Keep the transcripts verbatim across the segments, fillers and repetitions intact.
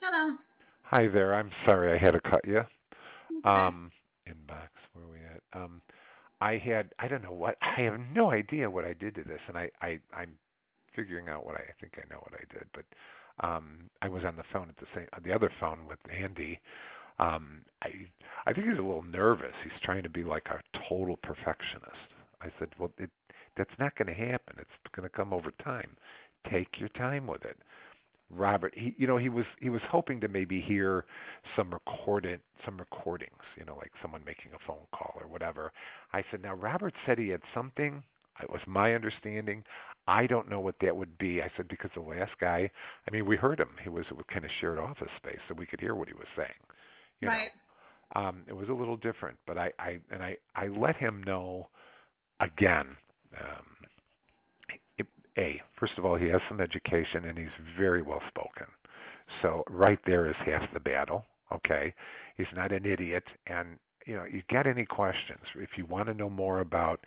Hello. Hi there. I'm sorry I had to cut you. Okay. Um, inbox, where are we at? Um, I had, I don't know what, I have no idea what I did to this, and I, I, I'm figuring out what I, I think I know what I did, but um, I was on the phone at the same, on the other phone with Andy. Um, I, I think he's a little nervous. He's trying to be like a total perfectionist. I said, well, it, that's not going to happen. It's going to come over time. Take your time with it. Robert, he, you know, he was he was hoping to maybe hear some recorded some recordings, you know, like someone making a phone call or whatever. I said, now Robert said he had something. It was my understanding. I don't know what that would be. I said because the last guy, I mean, we heard him. He was kind of shared office space, so we could hear what he was saying. You know, Right. um, it was a little different, but I, I and I I let him know again. Um, a, first of all, he has some education and he's very well spoken. So right there is half the battle. Okay, he's not an idiot, and you know, you get any questions if you want to know more about.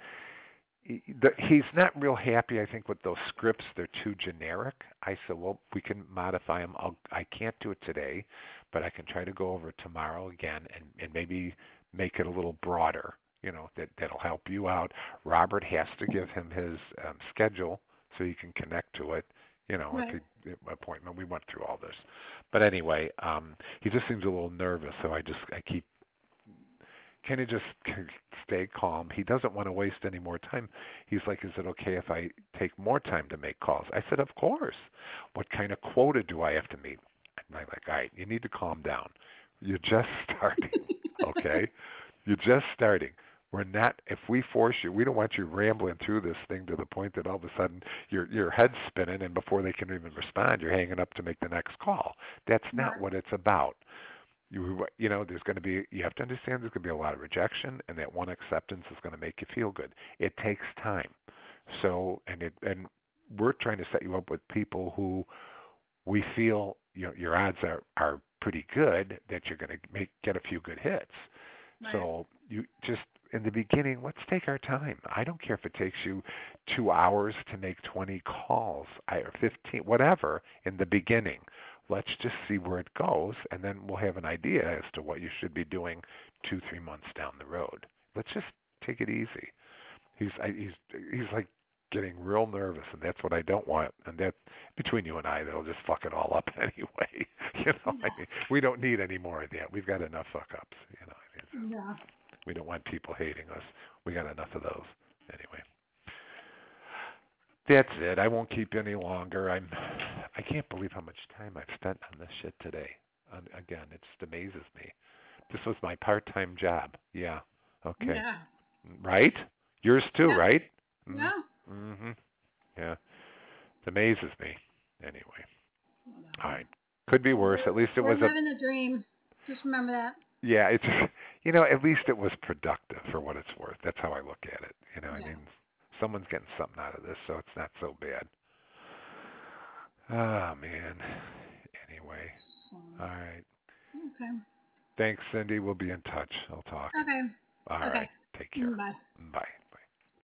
He's not real happy, I think, with those scripts. They're too generic. I said, well, we can modify them. I'll, I can't do it today, but I can try to go over it tomorrow again and, and maybe make it a little broader. You know, that that'll help you out. Robert has to give him his um, schedule so you can connect to it. You know, at Right. the appointment. We went through all this, but anyway, um, he just seems a little nervous. So I just I keep kind of just stay calm. He doesn't want to waste any more time. He's like, is it okay if I take more time to make calls? I said, of course. What kind of quota do I have to meet? And I'm like, all right, you need to calm down. You're just starting, okay? You're just starting. We're not. If we force you, we don't want you rambling through this thing to the point that all of a sudden your your head's spinning, and before they can even respond, you're hanging up to make the next call. That's not Right. what it's about. You you know, there's going to be you have to understand there's going to be a lot of rejection, and that one acceptance is going to make you feel good. It takes time. So and it and we're trying to set you up with people who we feel you know your odds are are pretty good that you're going to make get a few good hits. Right. So you just in the beginning, let's take our time. I don't care if it takes you two hours to make twenty calls or fifteen, whatever, in the beginning. Let's just see where it goes, and then we'll have an idea as to what you should be doing two, three months down the road. Let's just take it easy. He's I, he's he's like getting real nervous, and that's what I don't want. And that between you and I, that'll just fuck it all up anyway. You know, I Yeah. mean, we don't need any more of that. We've got enough fuck ups. You know, I mean, Yeah. we don't want people hating us. We got enough of those. Anyway, that's it. I won't keep you any longer. I'm. I can't believe how much time I've spent on this shit today. And again, it just amazes me. This was my part-time job. Yeah. Okay. Yeah. Right? Yours too, Yep. right? Mm. Yeah. Mhm. Yeah. It amazes me. Anyway. All Whatever. right. Could be worse. We're At least it we're was a. living the dream. Just remember that. Yeah. It's. You know. At least it was productive for what it's worth. That's how I look at it. You know. I Yeah. mean, someone's getting something out of this, so it's not so bad. Oh man. Anyway. So, All right. okay. Thanks, Cindy. We'll be in touch. I'll talk. Okay. All Okay. right. Take care. Bye. Bye.